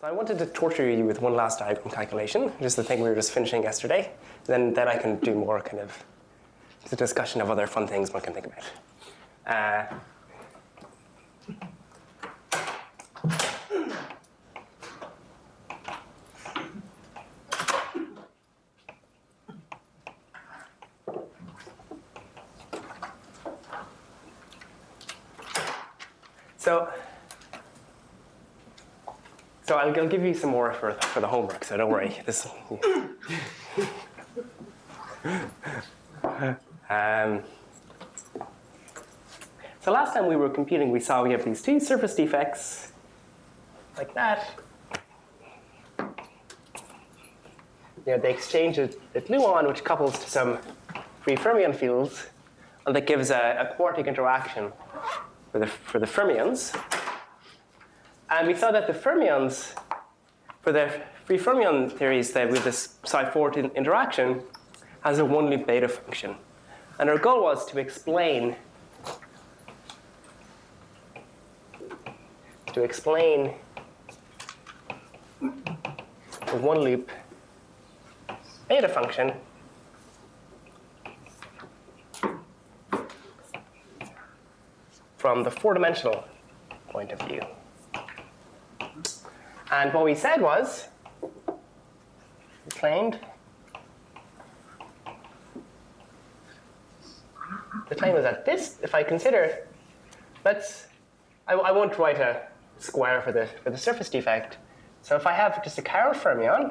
So I wanted to torture you with one last diagram calculation, which is the thing we were just finishing yesterday. Then I can do more kind of the discussion of other fun things one can think about. So I'll give you some more for the homework, so don't worry. So last time we were computing, we saw we have these two surface defects, like that. They exchange a gluon, which couples to some free fermion fields, and that gives a quartic interaction for the fermions. And we saw that the fermions, for the free fermion theories, that with this psi4 interaction, has a one-loop beta function. And our goal was to explain the one-loop beta function from the four-dimensional point of view. And what we said was, we claimed, the claim was that this, if I consider, I won't write a square for the surface defect. So if I have just a chiral fermion,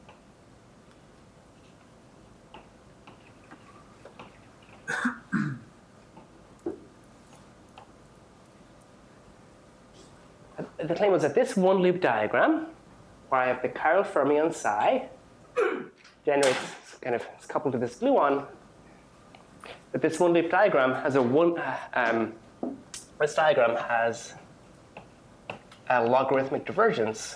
the claim was that this one-loop diagram, where I have the chiral fermion psi, generates it's coupled to this gluon, that this one-loop diagram has this diagram has a logarithmic divergence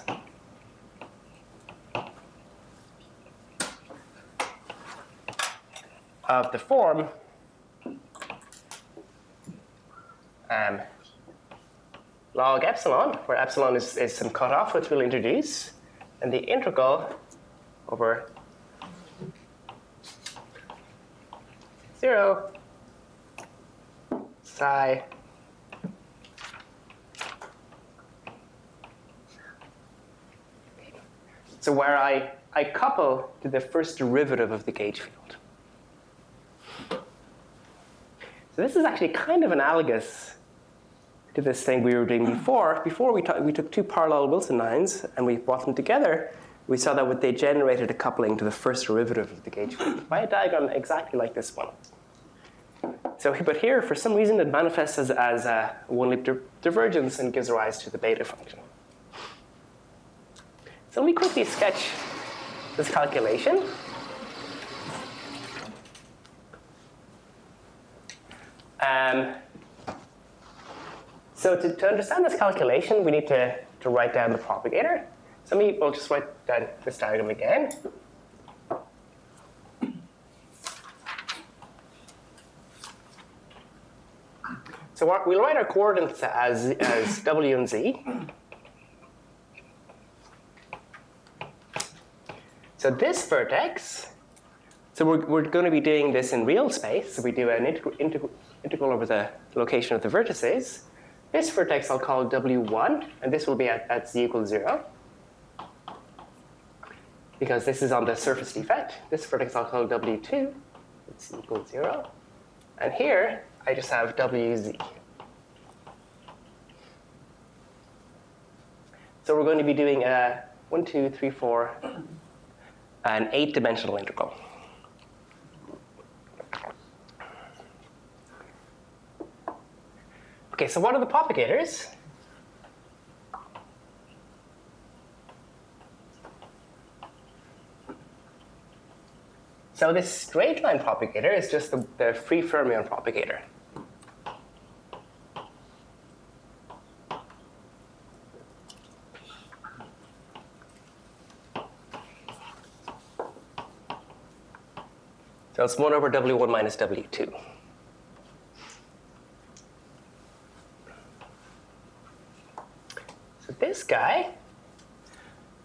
of the form log epsilon, where epsilon is some cutoff which we'll introduce, and the integral over 0 psi so where I couple to the first derivative of the gauge field. So this is actually kind of analogous to this thing we were doing before. Before we took two parallel Wilson lines and we brought them together. We saw that they generated a coupling to the first derivative of the gauge field by a diagram exactly like this one. So, but here, for some reason, it manifests as a one-loop divergence and gives rise to the beta function. So let me quickly sketch this calculation. So to understand this calculation, we need to write down the propagator. So we'll just write down this diagram again. So we'll write our coordinates as W and Z. So this vertex, so we're going to be doing this in real space. So we do an integral over the location of the vertices. This vertex I'll call W1, and this will be at Z equals 0. Because this is on the surface defect. This vertex I'll call W2, it's Z equals 0. And here, I just have WZ. So we're going to be doing a 1, 2, 3, 4, an 8-dimensional integral. Okay, so what are the propagators? So this straight line propagator is just the free fermion propagator. So it's 1 over W1 minus W2. So this guy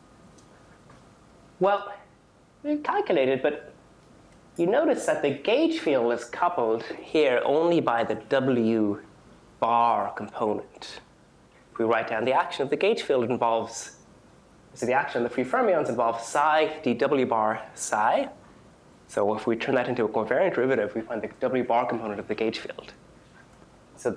Well, we calculated, but you notice that the gauge field is coupled here only by the W bar component. If we write down the action of the gauge field, it involves, so the action of the free fermions involves psi dW bar psi. So if we turn that into a covariant derivative, we find the W bar component of the gauge field. So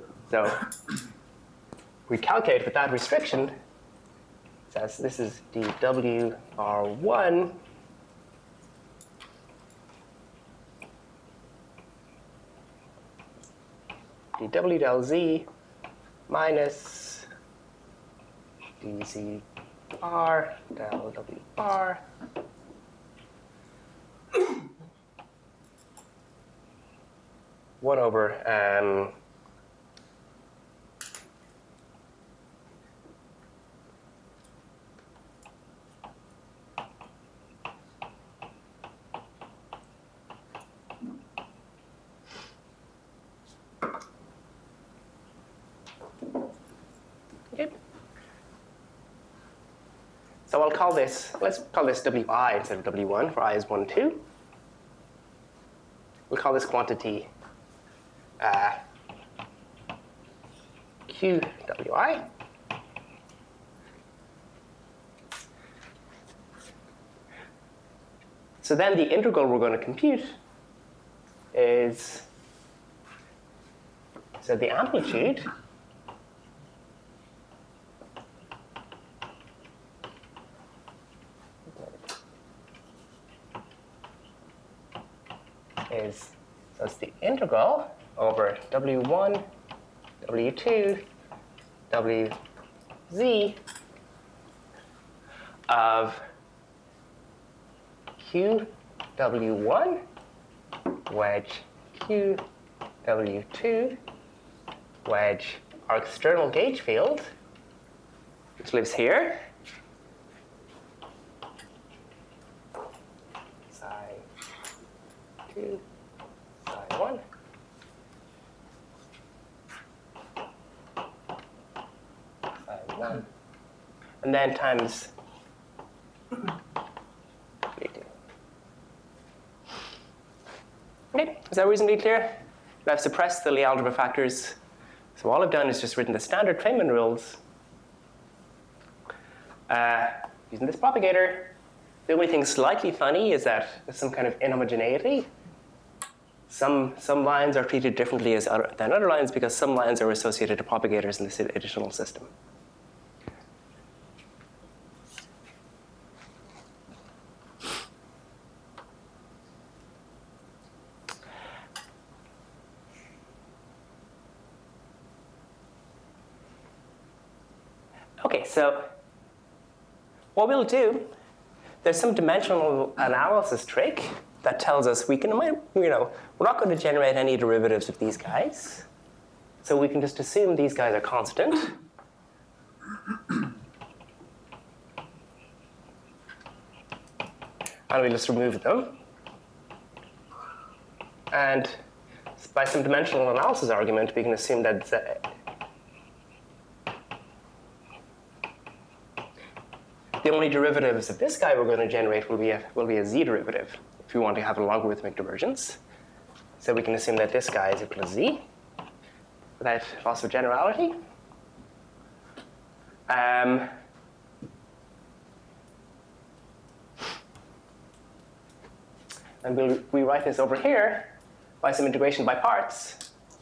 we calculate with that restriction, says this is dW bar1 dW del Z minus dZ bar del W bar one over okay. So I'll call this, let's call this Wi instead of W1, for I is 1, 2. We'll call this quantity QWI. So then the integral we're going to compute is, so the amplitude is, so it's the integral over W1, W2, WZ of QW1 wedge QW2 wedge our external gauge field, which lives here, psi 2, psi 1. Psi 1. And then times okay, is that reasonably clear? I've suppressed the Lie algebra factors. So all I've done is just written the standard Feynman rules using this propagator. The only thing slightly funny is that there's some kind of inhomogeneity. Some lines are treated differently than other lines because some lines are associated to propagators in this additional system. Okay, so what we'll do, there's some dimensional analysis trick that tells us we can, we're not going to generate any derivatives of these guys. So we can just assume these guys are constant. And we just remove them. And by some dimensional analysis argument, we can assume that the only derivatives of this guy we're going to generate will be a z derivative if we want to have a logarithmic divergence. So we can assume that this guy is equal to z without loss of generality. And we'll rewrite this over here by some integration by parts.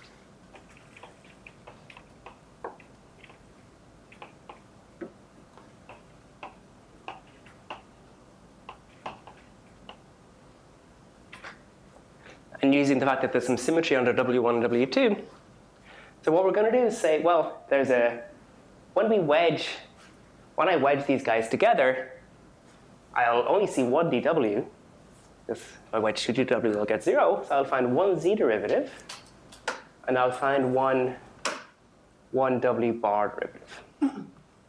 And using the fact that there's some symmetry under W1 and W2. So what we're going to do is say, well, when I wedge these guys together, I'll only see one dW. If I wedge 2 dW, I'll get 0. So I'll find one z derivative, and I'll find one W bar derivative.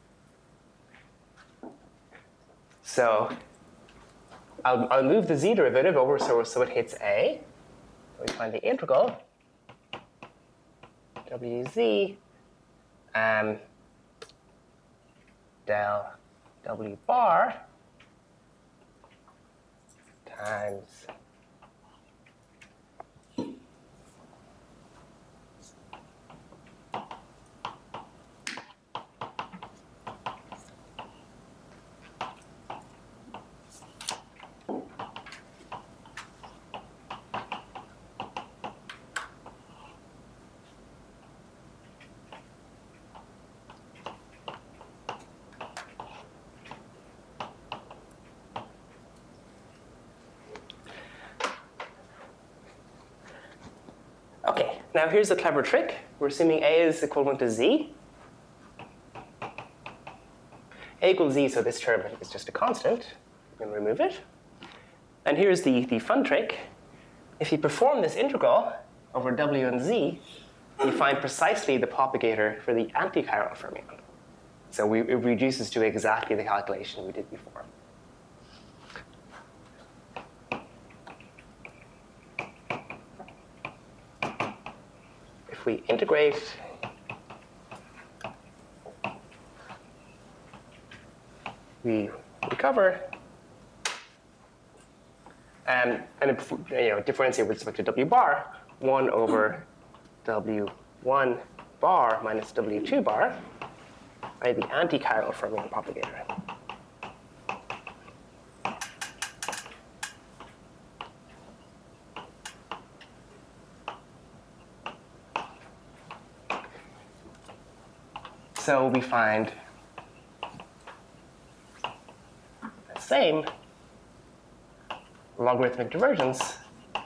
So I'll move the z derivative over so it hits A. We find the integral Wz del W bar times Okay, now here's a clever trick. We're assuming A is equivalent to Z. A equals Z, so this term is just a constant. We can remove it. And here's the fun trick. If you perform this integral over W and Z, you find precisely the propagator for the anti-chiral fermion. So it reduces to exactly the calculation we did before. If we integrate we recover and differentiate with respect to W bar, 1 over W1 bar minus W2 bar, right, the anti-chiral fermion propagator. So we find the same logarithmic divergence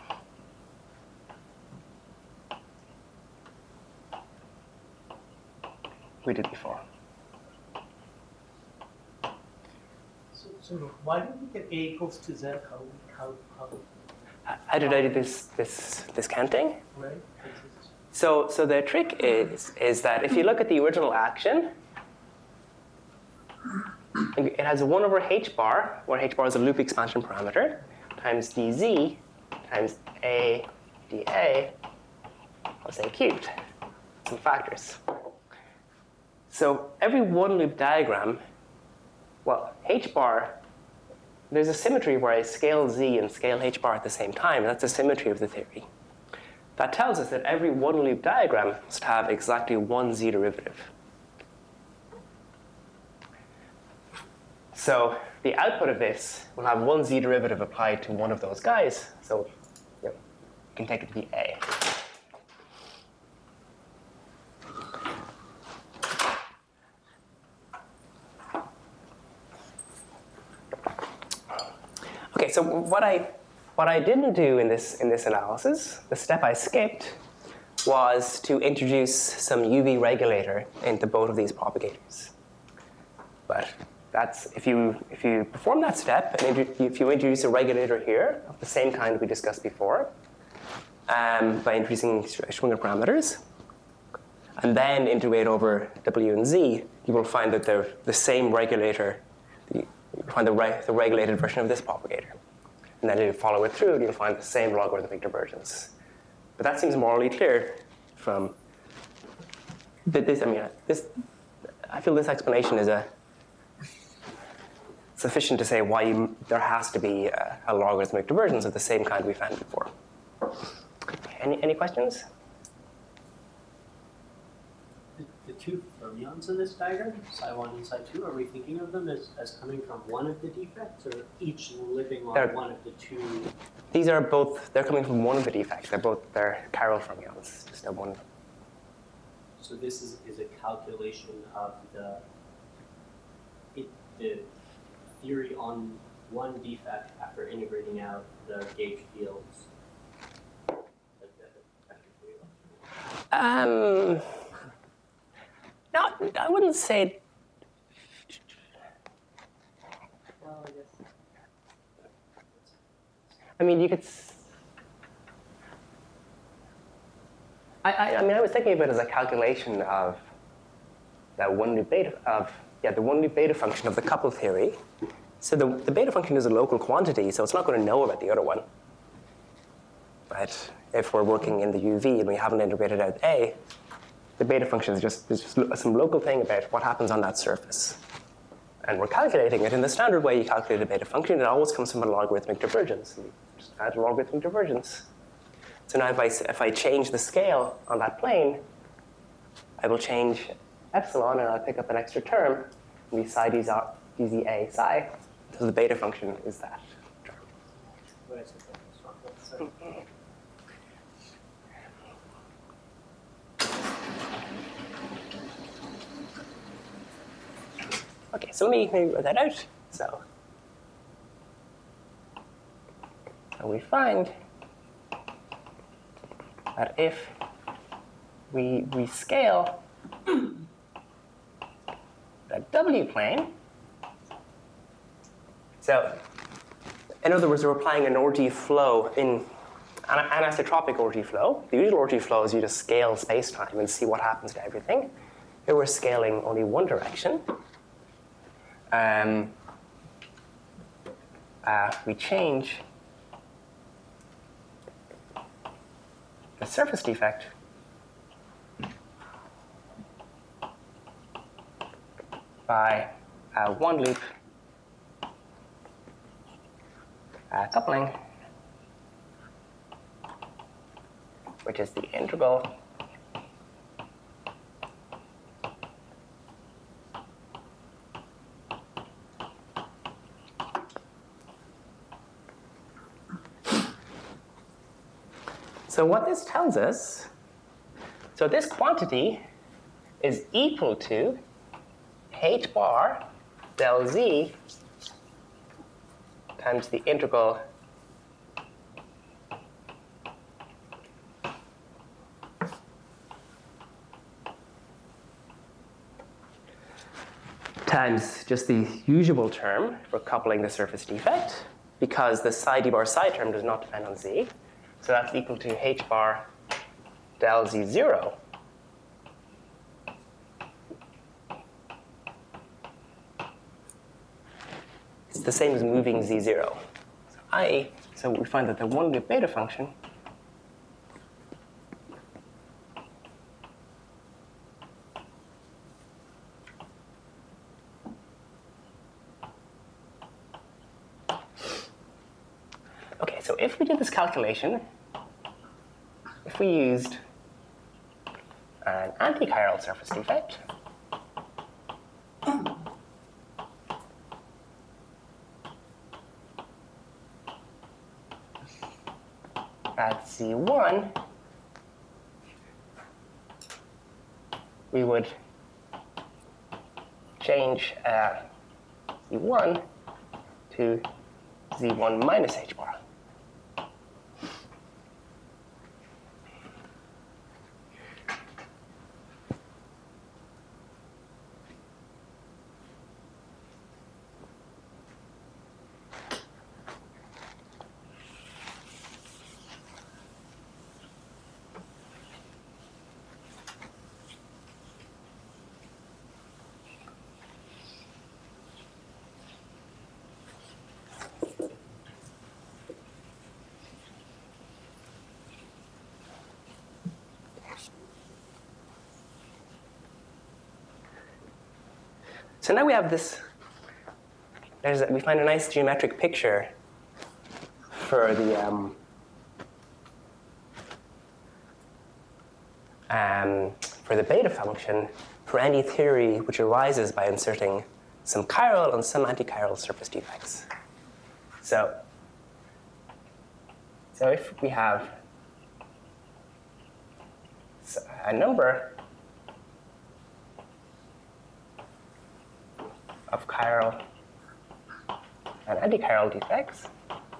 we did before. So why did we get A equals to Z? How did I do this counting? Right? So the trick is that if you look at the original action, it has 1 over h bar, where h bar is a loop expansion parameter, times dz times a dA plus a cubed, some factors. So every one loop diagram, well, h bar, there's a symmetry where I scale z and scale h bar at the same time. That's a symmetry of the theory. That tells us that every one loop diagram must have exactly one z derivative. So the output of this will have one z derivative applied to one of those guys. So you can take it to be A. Okay, so what I didn't do in this analysis, the step I skipped, was to introduce some UV regulator into both of these propagators. But that's if you perform that step and if you introduce a regulator here of the same kind we discussed before, by introducing Schwinger parameters, and then integrate over W and Z, you will find that they're the same regulator. You'll find the regulated version of this propagator. And then if you follow it through, you'll find the same logarithmic divergence. But that seems morally clear from this. I feel this explanation is sufficient to say why there has to be a logarithmic divergence of the same kind we found before. Any questions? The two fermions in this diagram, psi1 and psi2, are we thinking of them as coming from one of the defects, or each living on one of the two? These are both, they're coming from one of the defects. They're chiral fermions, just a one. So this is a calculation of the theory on one defect after integrating out the gauge fields. No, I wouldn't say. Well, I guess. I mean, you could. I was thinking of it as a calculation of that one loop beta the one loop beta function of the couple theory. So the beta function is a local quantity, so it's not going to know about the other one. Right? If we're working in the UV and we haven't integrated out A, the beta function is just some local thing about what happens on that surface. And we're calculating it in the standard way you calculate a beta function. It always comes from a logarithmic divergence. And just add a logarithmic divergence. So now if I change the scale on that plane, I will change epsilon, and I'll pick up an extra term, and be psi dza psi. So the beta function is that term. What is it? Sorry. Okay, so let me write that out. So we find that if we scale the W plane, so in other words, we're applying an orgy flow in an anisotropic orgy flow. The usual orgy flow is you just scale space-time and see what happens to everything. Here we're scaling only one direction. We change the surface defect by one loop coupling, which is the integral So what this tells us, so this quantity is equal to h bar del z times the integral times just the usual term for coupling the surface defect, because the psi d bar psi term does not depend on z. So that's equal to h bar del z0 it's the same as moving z0. So we find that the one loop beta function okay, so if we did this calculation, if we used an anti-chiral surface defect, at Z1, we would change Z1 to Z1 minus H bar. So now we have this, we find a nice geometric picture for the beta function for any theory which arises by inserting some chiral and some anti-chiral surface defects. So if we have a number of chiral and anti-chiral defects,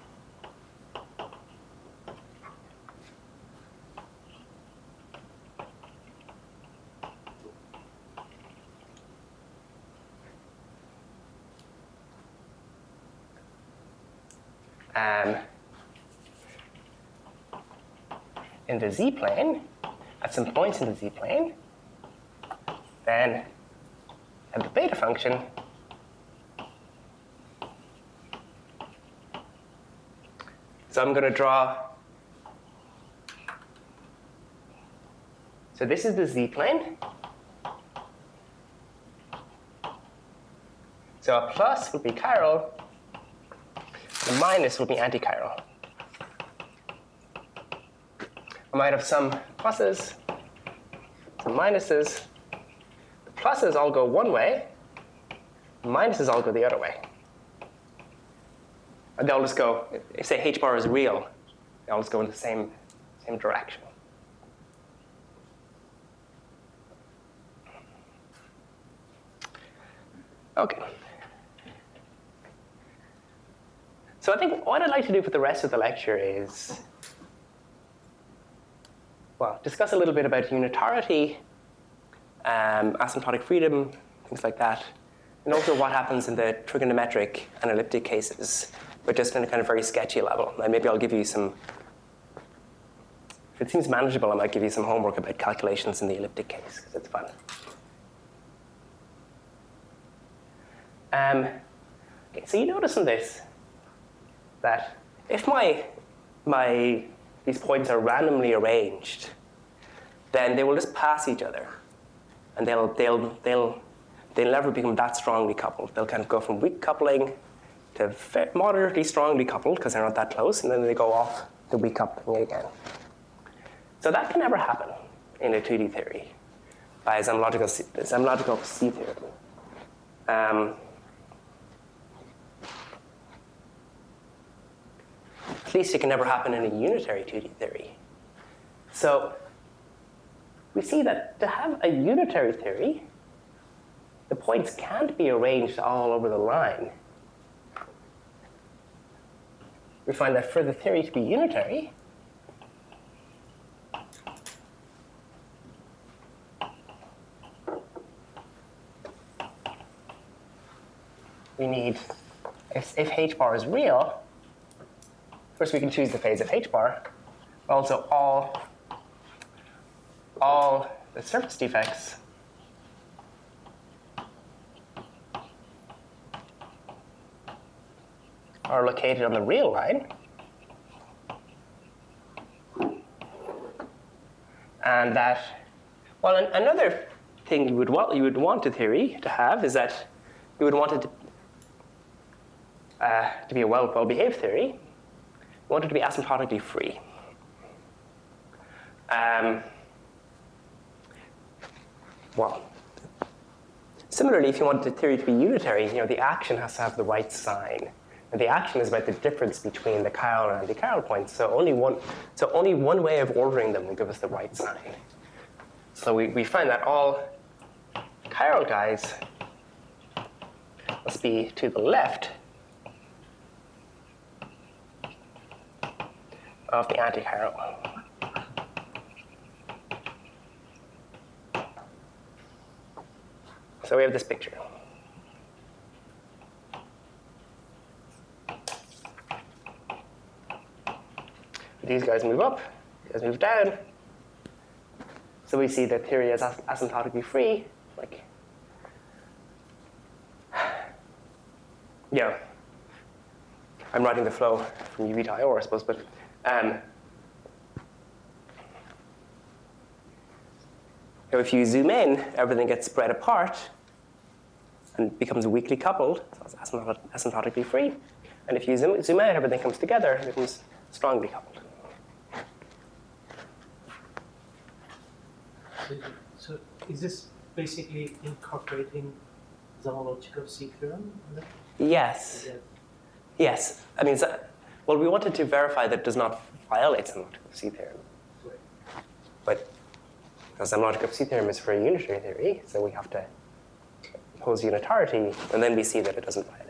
in the z-plane, at some points in the z-plane, then at the beta function so I'm going to draw, so this is the z-plane. So a plus would be chiral, a minus would be antichiral. I might have some pluses, some minuses. The pluses all go one way, the minuses all go the other way. And they'll just go, if say h bar is real, they'll just go in the same direction. Okay. So I think what I'd like to do for the rest of the lecture is, well, discuss a little bit about unitarity, asymptotic freedom, things like that, and also what happens in the trigonometric and elliptic cases, but just in a kind of very sketchy level. And maybe I'll give you some, if it seems manageable, I might give you some homework about calculations in the elliptic case, because it's fun. Okay, so you notice in this that if these points are randomly arranged, then they will just pass each other, and they'll never become that strongly coupled. They'll kind of go from weak coupling to moderately strongly coupled because they're not that close, and then they go off to weak coupling again. So that can never happen in a 2D theory by Zamenhof C theorem. At least it can never happen in a unitary 2D theory. So we see that to have a unitary theory, the points can't be arranged all over the line. We find that for the theory to be unitary, we need, if h bar is real, first we can choose the phase of h bar, but also all the surface defects are located on the real line. And that, well, another thing you would want a theory to have is that you would want it to be a well-behaved theory. You want it to be asymptotically free. Well, similarly, if you want the theory to be unitary, the action has to have the right sign. And the action is about the difference between the chiral and antichiral points. So only one way of ordering them will give us the right sign. So we find that all chiral guys must be to the left of the antichiral. So we have this picture. These guys move up, these guys move down. So we see the theory is asymptotically free. Like, yeah, I'm writing the flow from UV to IOR, I suppose, but if you zoom in, everything gets spread apart and becomes weakly coupled, so it's asymptotically free. And if you zoom out, everything comes together and becomes strongly coupled. So is this basically incorporating Zamenhof C theorem? Yes. Yes. I mean, well, we wanted to verify that it does not violate Zamenhof C theorem. Right. But Zamenhof C theorem is for a unitary theory, so we have to impose unitarity, and then we see that it doesn't violate.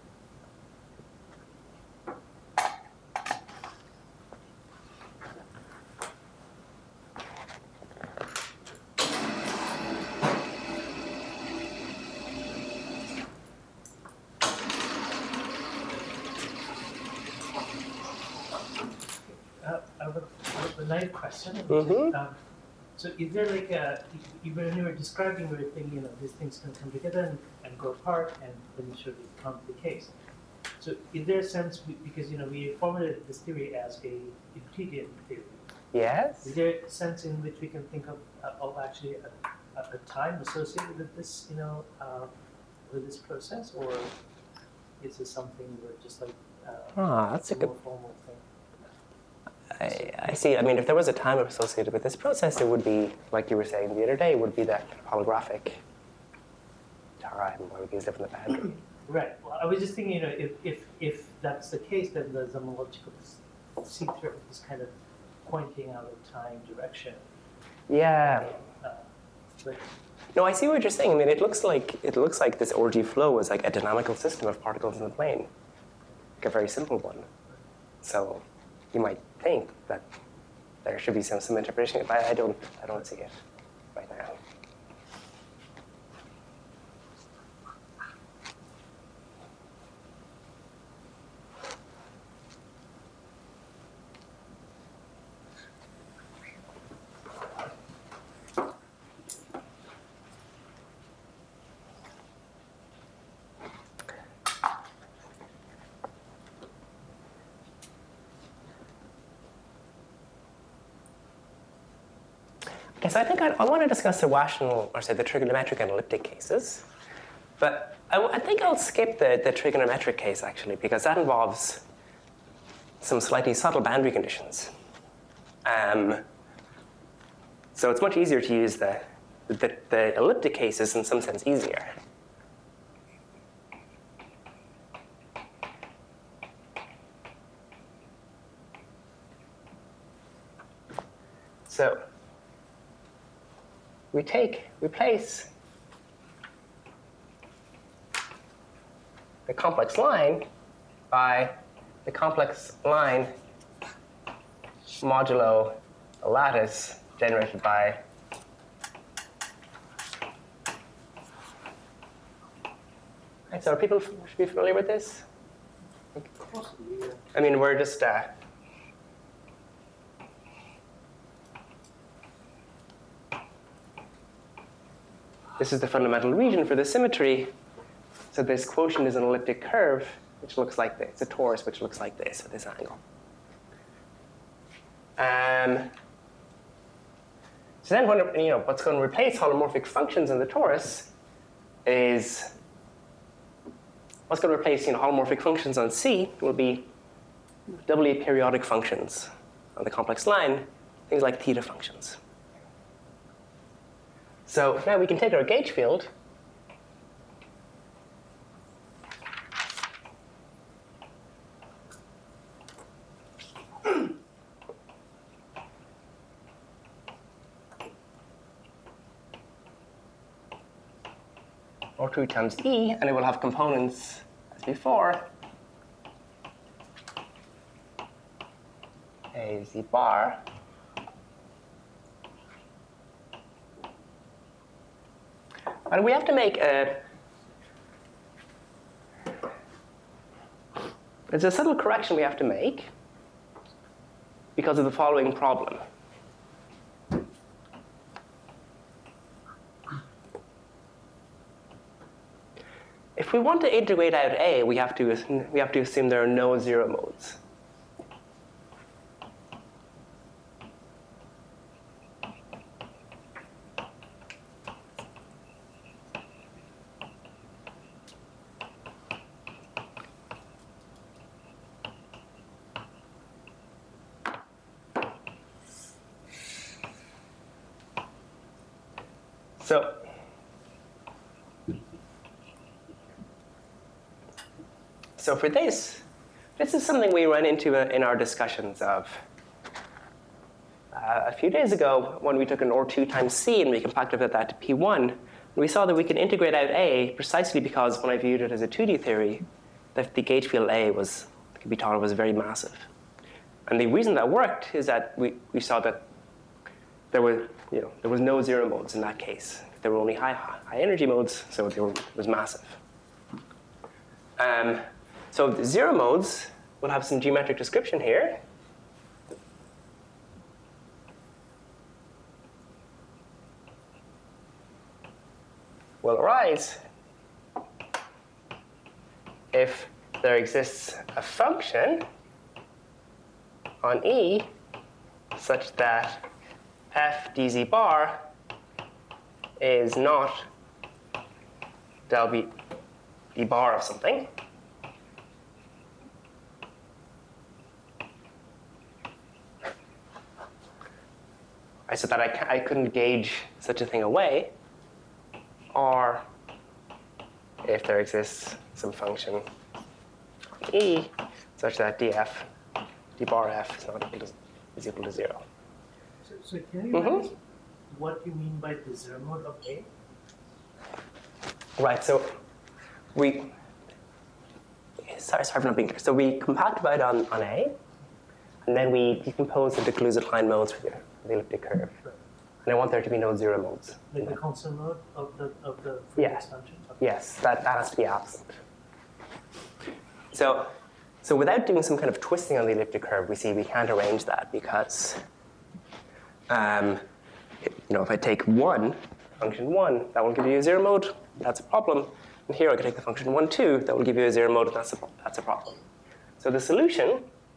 I have a live question. Mm-hmm. So is there like when you were describing everything, these things can come together and go apart, and then it should become the case. So is there a sense, because we formulated this theory as a Euclidean theory. Yes. Is there a sense in which we can think of actually a time associated with this, with this process, or is it something where just like That's a more good. formal thing? I see. I mean, if there was a time associated with this process, it would be, like you were saying the other day, it would be that holographic time where we can zip in the boundary. Right. Well, I was just thinking, if that's the case, then the homological C-thread is kind of pointing out a time direction. Yeah. But No, I see what you're saying. I mean, it looks like this orgy flow is like a dynamical system of particles in the plane, like a very simple one. So you might think that there should be some interpretation, but I don't see it right now. Okay, so I think I want to discuss the rational, or say the trigonometric and elliptic cases. But I think I'll skip the trigonometric case, actually, because that involves some slightly subtle boundary conditions. So it's much easier to use the elliptic case is in some sense easier. So we place the complex line by the complex line modulo a lattice generated by so are people should be familiar with this? possibly, yeah. I mean, we're just this is the fundamental region for the symmetry. So this quotient is an elliptic curve, which looks like this. It's a torus, which looks like this at this angle. So then, what's going to replace holomorphic functions in the torus is what's going to replace holomorphic functions on C will be doubly periodic functions on the complex line, things like theta functions. So now we can take our gauge field or 2 times E, and it will have components as before. A Z bar. And we have to make there's a subtle correction we have to make because of the following problem. If we want to integrate out A, we have to assume there are no zero modes. So for this is something we run into in our discussions of a few days ago when we took an R2 times C and we compacted that to P1. We saw that we could integrate out A precisely because when I viewed it as a 2D theory, that the gauge field A could be thought of as very massive. And the reason that worked is that we saw that there was no zero modes in that case. There were only high energy modes, so it was massive. So the zero modes will have some geometric description here. Will arise if there exists a function on E such that f dz bar is not del d bar of something. So that I couldn't gauge such a thing away, or if there exists some function E such that df, d bar f is equal to 0. So can you remind us what you mean by the zero mode of A? Right, so sorry for not being clear. So we compactified on A, and then we decompose into Kaluza-Klein modes for the elliptic curve. Right. And I want there to be no zero modes. Like the constant mode of the Fourier Yeah. expansion? Okay. Yes, that has to be absent. So without doing some kind of twisting on the elliptic curve, we see we can't arrange that because, if I take function 1, that will give you a zero mode. That's a problem. And here I can take the function 1, 2, that will give you a zero mode, and that's a problem. So the solution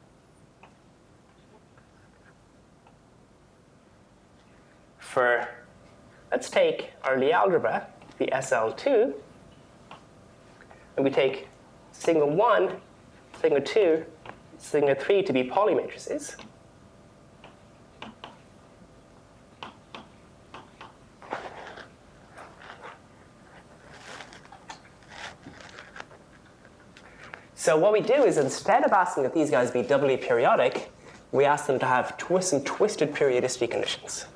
for, let's take our Lie algebra, the SL2, and we take sigma 1, sigma 2, sigma 3 to be Pauli matrices. So what we do is, instead of asking that these guys be doubly periodic, we ask them to have some twisted periodicity conditions.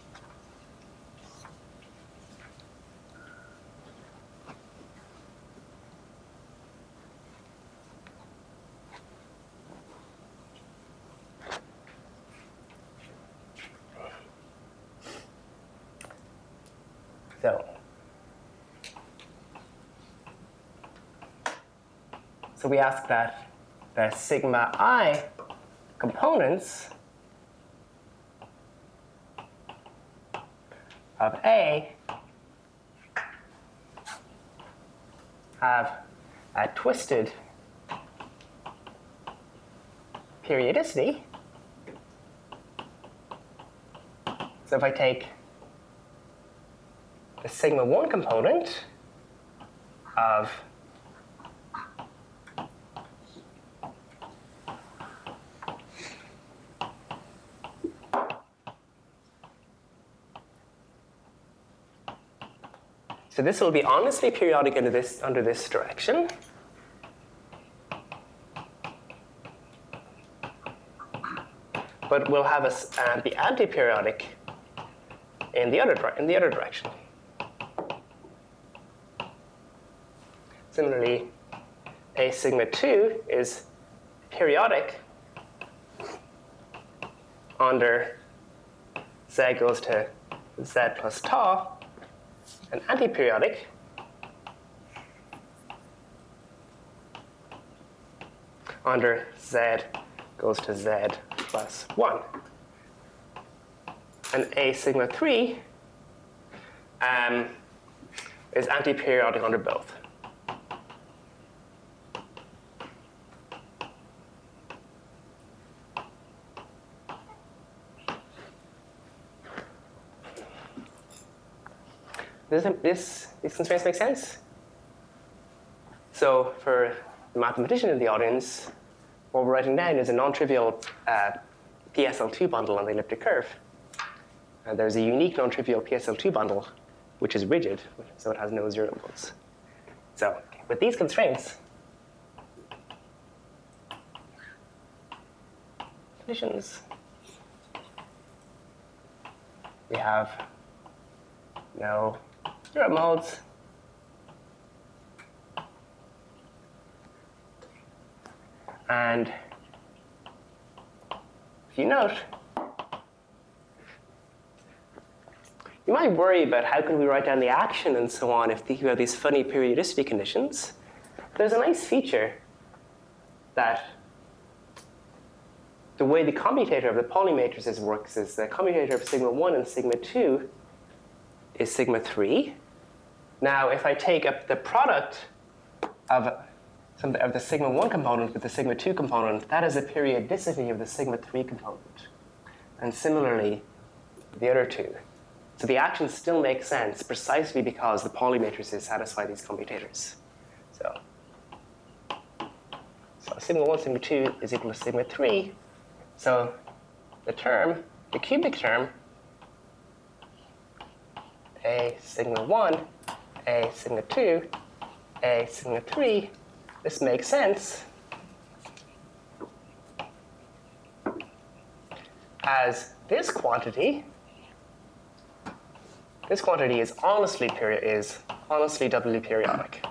So we ask that the sigma I components of A have a twisted periodicity. So if I take the sigma 1 component of so this will be honestly periodic under this direction. But we'll have be anti-periodic in the other direction. Similarly, A sigma 2 is periodic under z goes to z plus tau, and anti-periodic under z goes to z plus 1. And A sigma 3 is anti-periodic under both. These constraints make sense? So for the mathematician in the audience, what we're writing down is a non-trivial PSL2 bundle on the elliptic curve. And there's a unique non-trivial PSL2 bundle, which is rigid, so it has no zero modes. So with these constraints, conditions, we have no zero modes. And if you note, you might worry about how can we write down the action and so on if you have these funny periodicity conditions. There's a nice feature that the way the commutator of the Pauli matrices works is the commutator of sigma 1 and sigma 2 is sigma 3. Now, if I take up the product of the sigma 1 component with the sigma 2 component, that is a periodicity of the sigma 3 component. And similarly, the other two. So the actions still make sense precisely because the Pauli matrices satisfy these commutators. So sigma 1, sigma 2 is equal to sigma 3. So the term, the cubic term, A sigma 1, A sigma 2, A sigma 3, this makes sense as this quantity is honestly doubly periodic.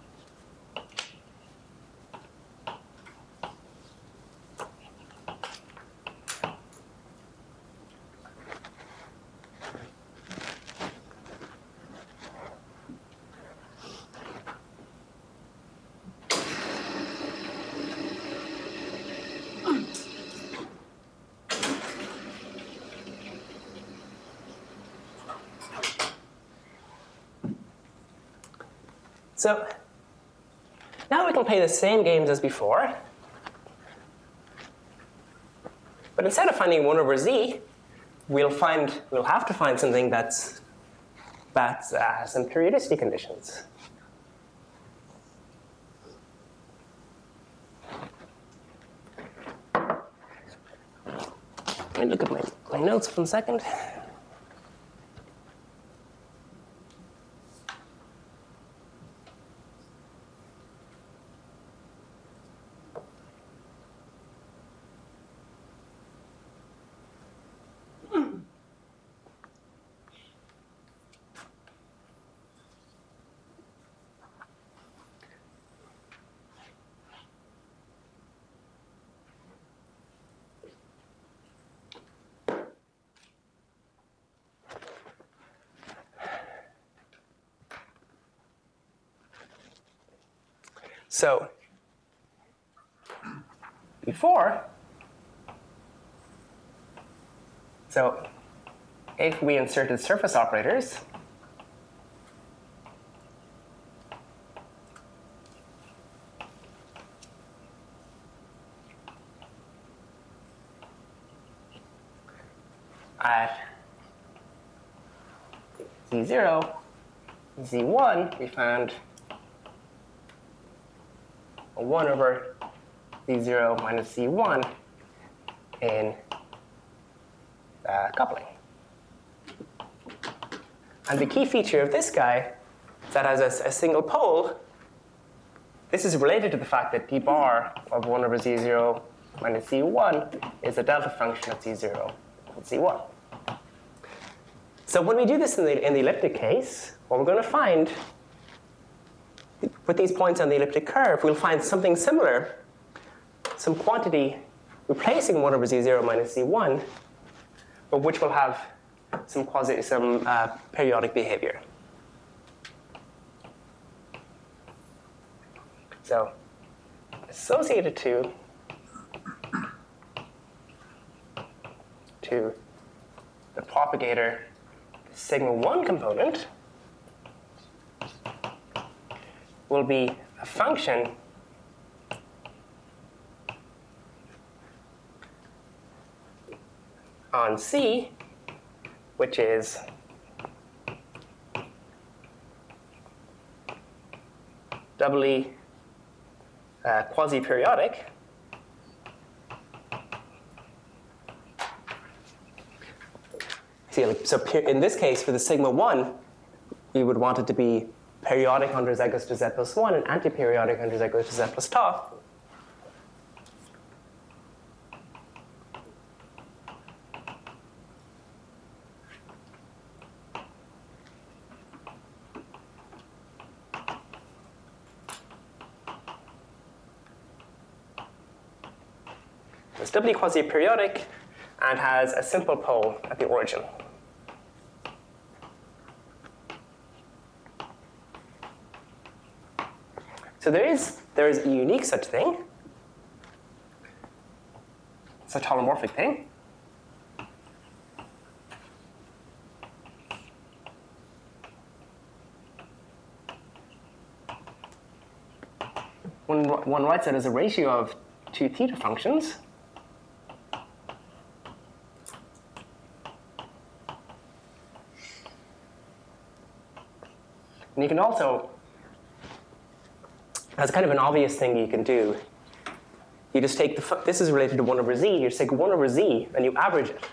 So now we can play the same games as before, but instead of finding 1 over z, we'll have to find something that's some periodicity conditions. Let me look at my notes for a second. So if we inserted surface operators, at z0, z1, we found a 1 over z0 minus z1 in coupling. And the key feature of this guy is that has a single pole. This is related to the fact that d bar of 1 over z0 minus z1 is a delta function of z0 and z1. So when we do this in the elliptic case, what we're going to find with these points on the elliptic curve, we'll find something similar, some quantity replacing 1 over z0 minus z1, but which will have some periodic behavior. So associated to the propagator sigma 1 component will be a function on C, which is doubly quasi-periodic. See, so in this case, for the sigma 1, we would want it to be periodic under z goes to z plus 1 and anti-periodic under z goes to z plus tau. It's doubly quasi-periodic and has a simple pole at the origin. So there is a unique such thing. It's a holomorphic thing. One writes it as a ratio of two theta functions. And you can also That's kind of an obvious thing you can do. You just take this is related to 1 over z. You just take 1 over z and you average it.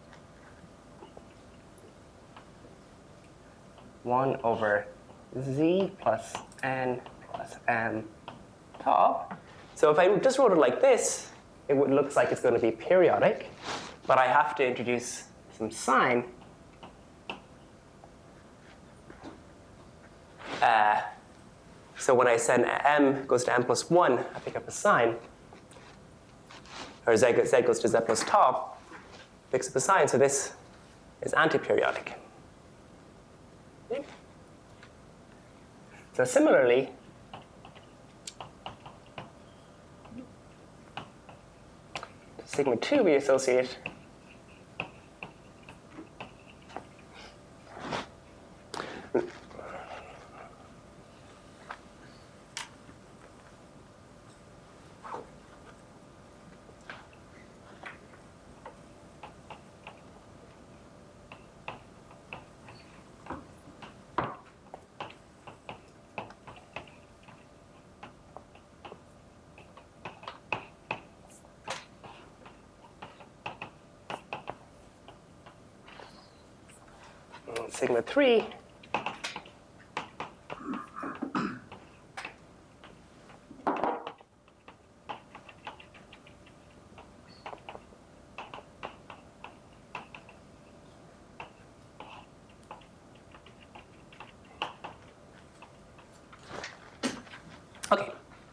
1 over z plus n plus m top. So if I just wrote it like this, it looks like it's going to be periodic, but I have to introduce some sign. So when I send m goes to m plus 1, I pick up a sign. Or z goes to z plus top, picks up a sign. So this is antiperiodic. Okay. So similarly, sigma 2 we associate sigma 3 Okay.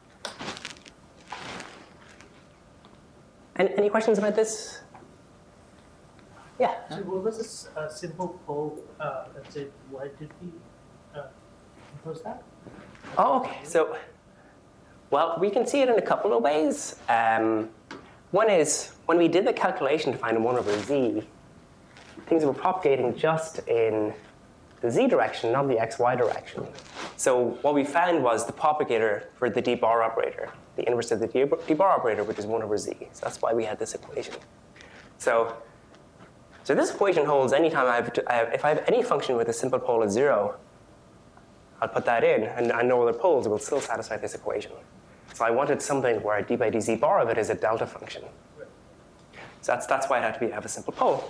Any questions about this? Yeah. So what was this simple pole that said, why did we impose that? Oh, okay. So, well, we can see it in a couple of ways. One is, when we did the calculation to find 1 over z, things were propagating just in the z direction, not the xy direction. So what we found was the propagator for the d-bar operator, the inverse of the d-bar operator, which is 1 over z. So that's why we had this equation. So this equation holds anytime if I have any function with a simple pole at 0, I'll put that in, and no other poles, it will still satisfy this equation. So I wanted something where d by dz bar of it is a delta function. So that's why it had to have a simple pole.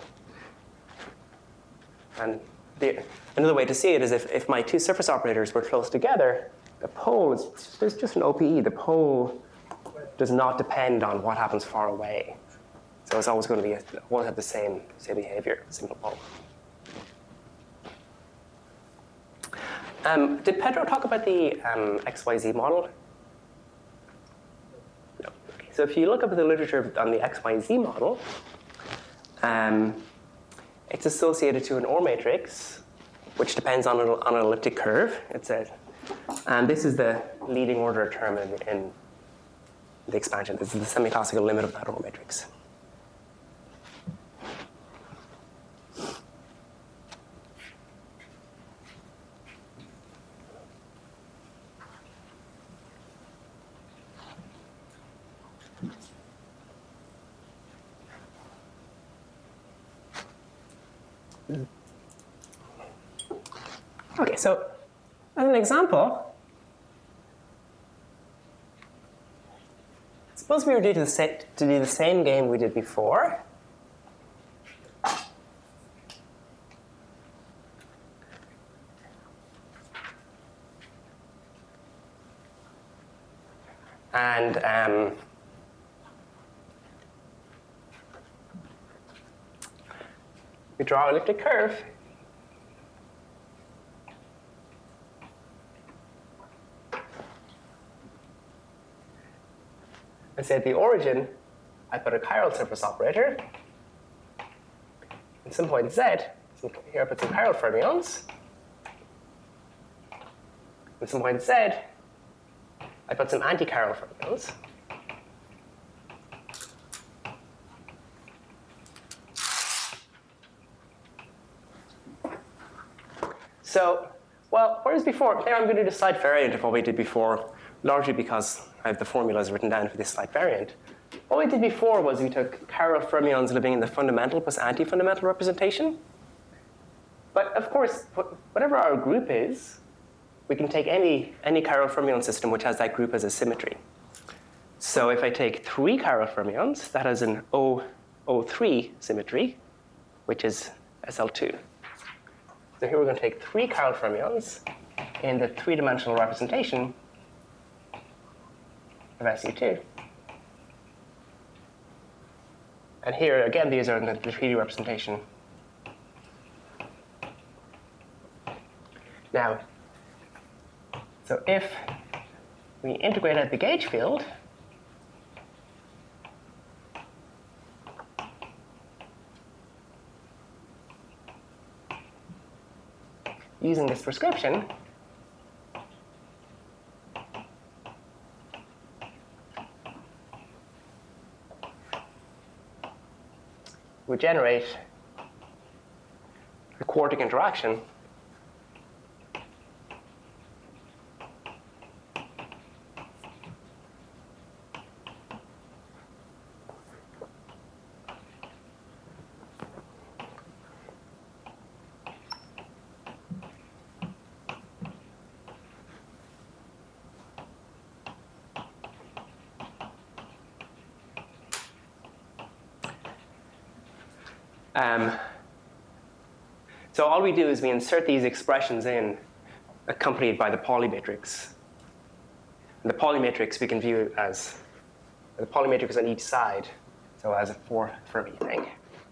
And another way to see it is if my two surface operators were close together, the pole is just an OPE. The pole does not depend on what happens far away. So it's always going to always have the same behavior, simple pole. Did Pedro talk about the XYZ model? No. Okay. So if you look up the literature on the XYZ model, it's associated to an OR matrix, which depends on an elliptic curve. And this is the leading order term in the expansion. This is the semi-classical limit of that OR matrix. Okay, so as an example, suppose we were to do the same game we did before. And we draw an elliptic curve. And say at the origin, I put a chiral surface operator. At some point z, so here I put some chiral fermions. At some point z, I put some anti-chiral fermions. So, well, whereas before, there I'm going to do the slight variant of what we did before, largely because I have the formulas written down for this slight variant. What we did before was we took chiral fermions living in the fundamental plus anti-fundamental representation. But of course, whatever our group is, we can take any chiral fermion system which has that group as a symmetry. So if I take 3 chiral fermions, that has an O3 symmetry, which is SL2. So here we're going to take 3 chiral fermions in the 3-dimensional representation of SU2. And here, again, these are in the 3D representation. Now, so if we integrate out the gauge field, using this prescription, we generate a quartic interaction so all we do is we insert these expressions in, accompanied by the Pauli matrix. And the Pauli matrix we can view as the Pauli matrix on each side, so as a 4 Fermi thing.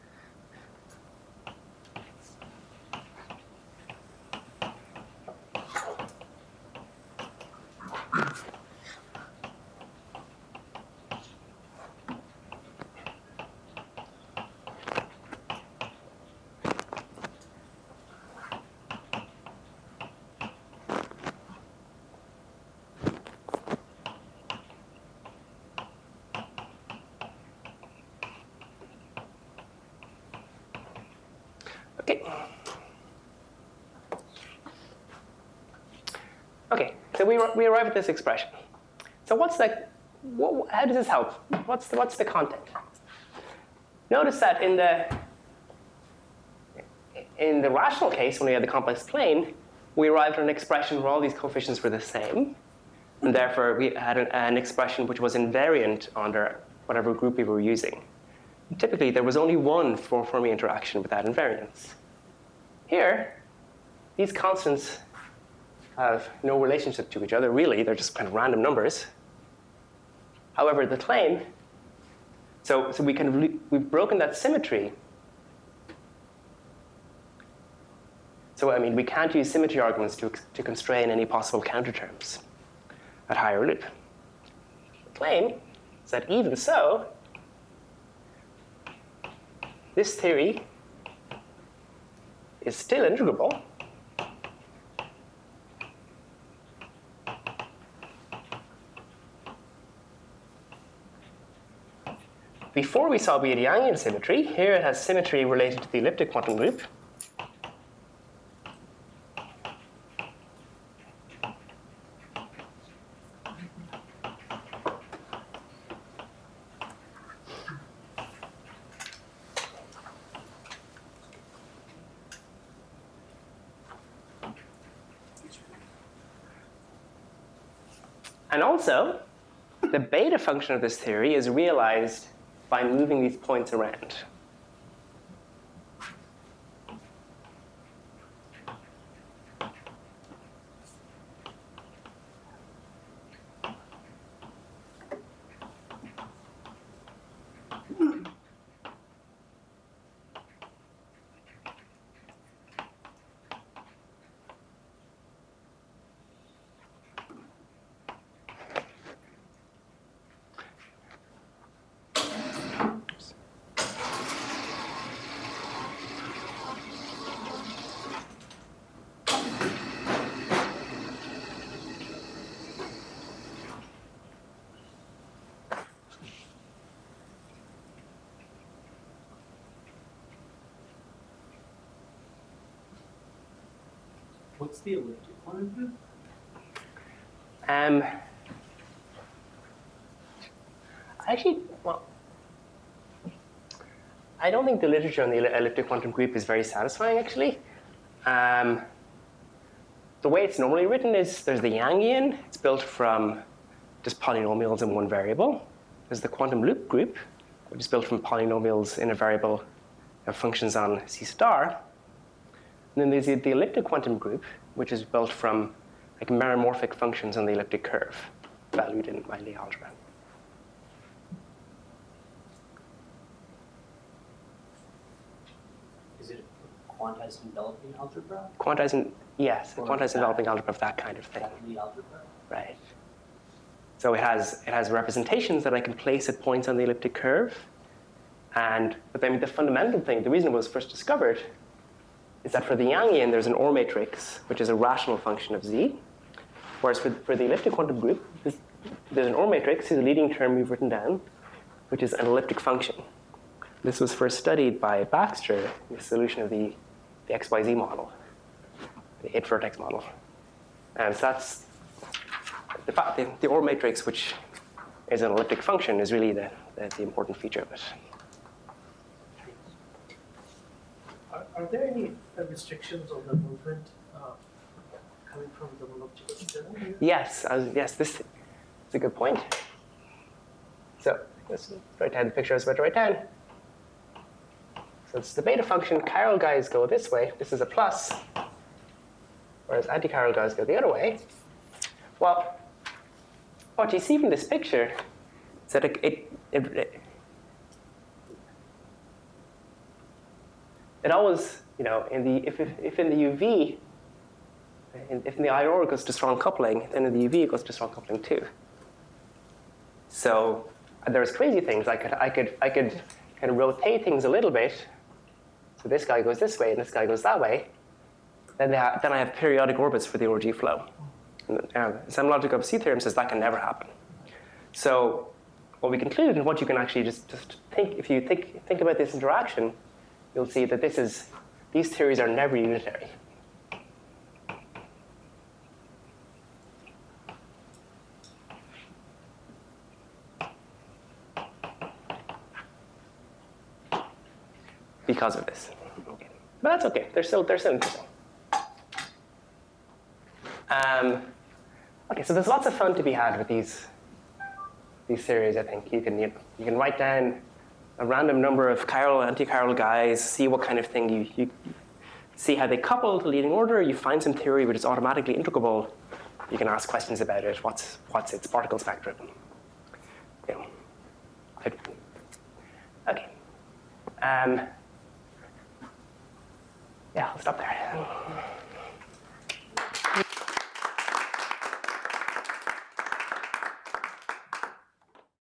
Okay, so we arrive at this expression. So how does this help? What's the content? Notice that in the rational case, when we had the complex plane, we arrived at an expression where all these coefficients were the same, and therefore we had an expression which was invariant under whatever group we were using. Typically, there was only one Fermi interaction with that invariance. Here, these constants have no relationship to each other, really. They're just kind of random numbers. However, the claim, so we've broken that symmetry. So, I mean, we can't use symmetry arguments to constrain any possible counterterms at higher loop. The claim is that even so, this theory is still integrable before we saw Biot-Yangian symmetry. Here it has symmetry related to the elliptic quantum loop. And also, the beta function of this theory is realized by moving these points around. What's the elliptic quantum group? Actually, well, I don't think the literature on the elliptic quantum group is very satisfying, actually. the way it's normally written is there's the Yangian. It's built from just polynomials in one variable. There's the quantum loop group, which is built from polynomials in a variable of functions on C star. And then there's the elliptic quantum group, which is built from like meromorphic functions on the elliptic curve, valued in my Lie algebra. Is it quantized enveloping algebra? Yes, Or quantized that- enveloping algebra of that kind of thing. That Lie algebra? Right. So it has representations that I can place at points on the elliptic curve. But I mean, the fundamental thing, the reason it was first discovered, is that for the Yangian, there's an OR matrix, which is a rational function of Z. Whereas for the elliptic quantum group, there's an OR matrix, whose leading term we've written down, which is an elliptic function. This was first studied by Baxter in the solution of the XYZ model, the 8-vertex model. And so that's the OR matrix, which is an elliptic function, is really the important feature of it. Are there any restrictions on the movement coming from the optical journal? Yes, this is a good point. So let's write down the picture I was about to write down. So it's the beta function. Chiral guys go this way. This is a plus, whereas anti-chiral guys go the other way. Well, what you see from this picture is that it always, if in the UV, if in the IR it goes to strong coupling, then in the UV it goes to strong coupling too. So there's crazy things. I could kind of rotate things a little bit. So this guy goes this way and this guy goes that way. Then I have periodic orbits for the org flow. And some logic of C theorem says that can never happen. So what we concluded, and what you can actually just think, if you think about this interaction, you'll see that these theories are never unitary. Because of this. Okay. But that's okay. They're still interesting. Okay, so there's lots of fun to be had with these theories, I think. You can write down a random number of chiral and anti-chiral guys, see what kind of thing you see how they couple to leading order. You find some theory which is automatically integrable. You can ask questions about it. What's its particle spectrum? Okay. Yeah, I'll stop there.